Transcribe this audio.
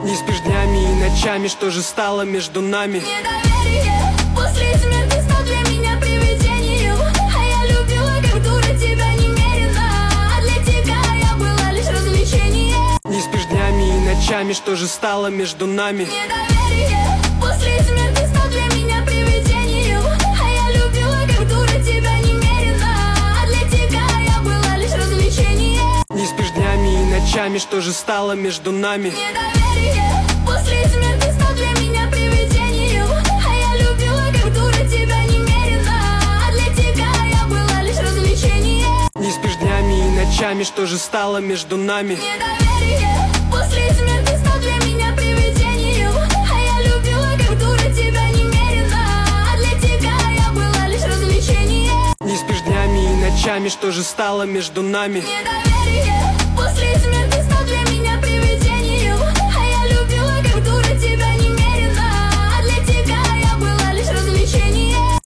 Не спишь днями и ночами, что же стало между нами? Недоверие после смерти стал для меня привидением. А я любила как дура тебя немерено. А для тебя я была лишь развлечение. Не спишь днями и ночами, что же стало между нами? Недоверие после смерти стал для меня привидением. А я любила как дура тебя немерено. А для тебя я была лишь развлечение. Не спишь днями и ночами, что же стало между нами? Недоверие после смерти стал для меня привидением. А я любила как дура тебя немерено. А для тебя я была лишь развлечение. Не спишь днями и ночами, что же стало между нами? Недоверие после смерти стал для меня привидением. А я любила как дура тебя немерено. А для тебя я была лишь развлечение. Не спишь днями и ночами, что же стало между нами? Недоверие после смерти стал для меня привидением.